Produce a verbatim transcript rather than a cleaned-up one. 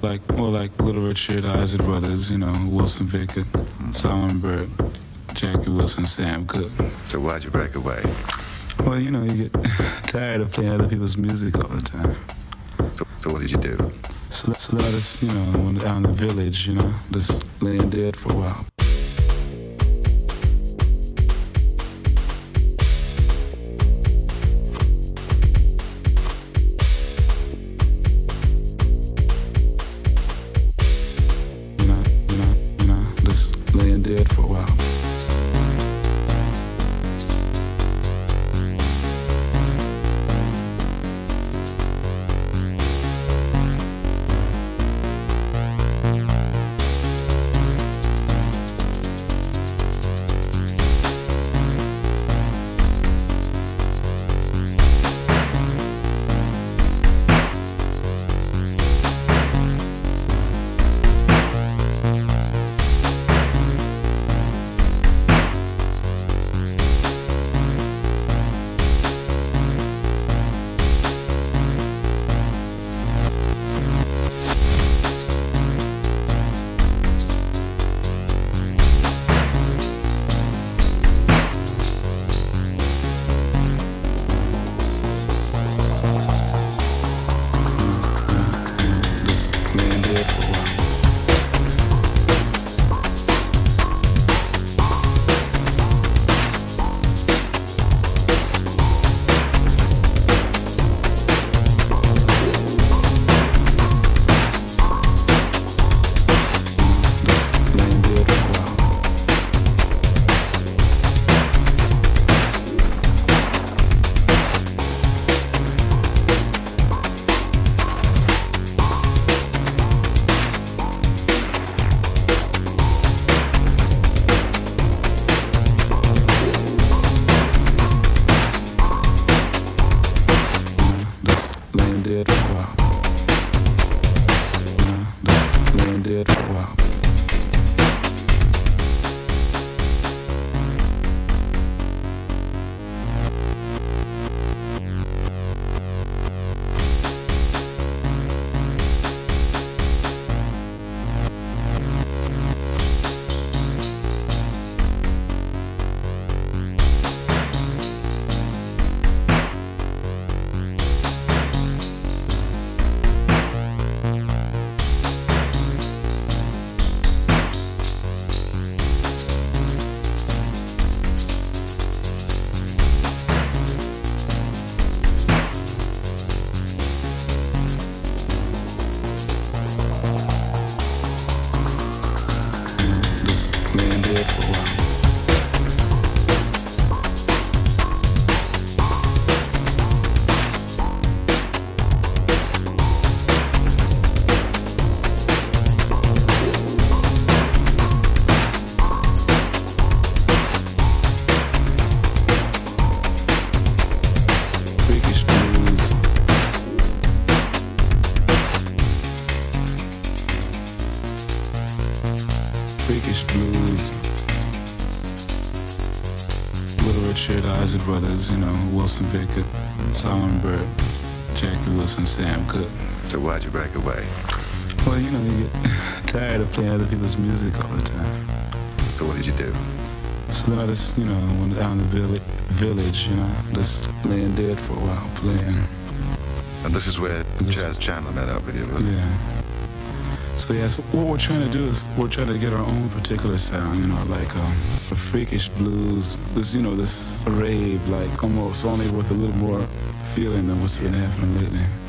like more like Little Richard, Isaac Brothers, you know, Wilson Pickett, Solomon Burke, Jackie Wilson, Sam Cooke. So why'd you break away? Well, you know, you get tired of playing other people's music all the time. So, so what did you do? So, so I just, you know, went down the village, you know, just laying dead for a while. You know, you know, you know, just laying dead for a while. Dead for a while. You know, just laying dead for a while. Freakish Blues, Little Richard, Isaac Brothers, you know, Wilson Pickett, Solomon Burke, Jackie Wilson, Sam Cooke. So why'd you break away? Well, you know, you get tired of playing other people's music all the time. So what did you do? So then I just, you know, went down the village, village, you know, just laying dead for a while, playing. And this is where This- Chaz Chandler met up with you, really? Yeah. So yes, what we're trying to do is we're trying to get our own particular sound, you know, like um, a freakish blues, this, you know, this rave, like almost only with a little more feeling than what's been happening lately.